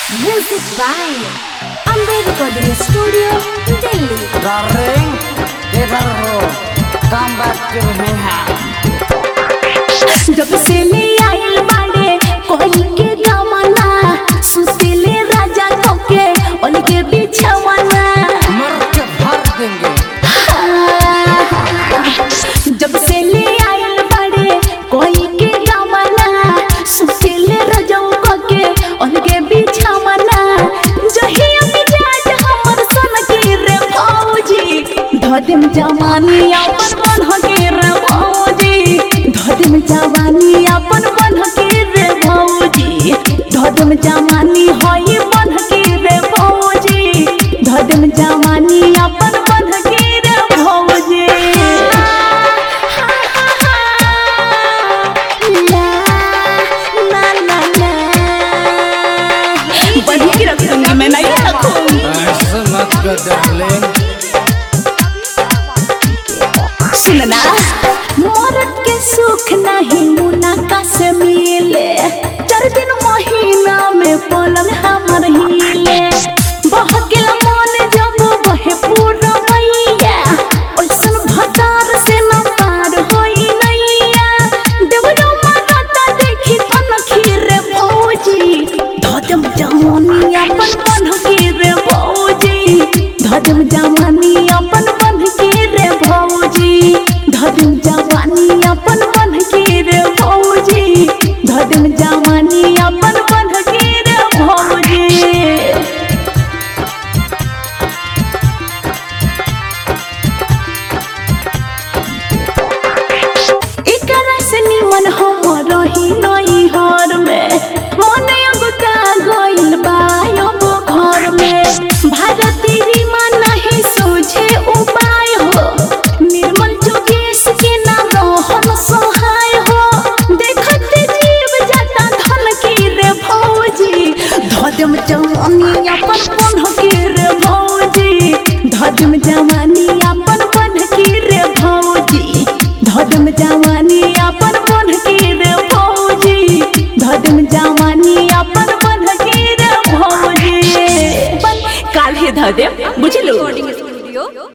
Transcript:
Music by Amber Recording Studio, Delhi. Darling, इधर हो, come back to me जब से ले आइल बाड़े कोई के गमना सुशीले राजा कोके उनके बिछवाना मर के भर देंगे। जब से ले आइल बाड़े कोई के गमना सुशीले राजा कोके उनके बिछवाना जहिया मिजाज हमर सन के रे भौजी धदिम जवानी अपन मन के रे भौजी धदिम जवानी अपन बन के रे भौजी धदिम जवानी होई बन के रे भौजी धदिम जवानी अपन बन के रे भौजी ला ला ला ला बन के रखूंगी मैं नहीं रखूंगी ऐसे मत कर darling। सुनना मरद के सुख नहीं मुनाका से मिले 4 दिन महीना में पलंग हमर हिले बहकेल मन जब बहे पूरा मैया ओइसन भतार से न पार होई नैया देवरो माता देखी तन खीरे भौजी धदम जवानी अपन बन के रे भौजी धदम जवानी अपन बन के रे भौजी धदम जवानी अपन बन के रे भौजी धदम जवानी अपन बन के रे भौजी एकरा से निमन हम रही नहीं हर में मन अगुता गइल बा अब घर में भारती रीमा नहीं सोझे उपाय हो निर्मल जोगेश के नाम रहन सहाय हो देखते जीव जाता धन के रे भौजी धदम जवानी अपन बन के रे भौजी धदम जवानी अपन बन के रे भौजी धदम जवानी अपन बन के रे भौजी धदम जवानी अपन बन के रे भौजी काल्हे धदम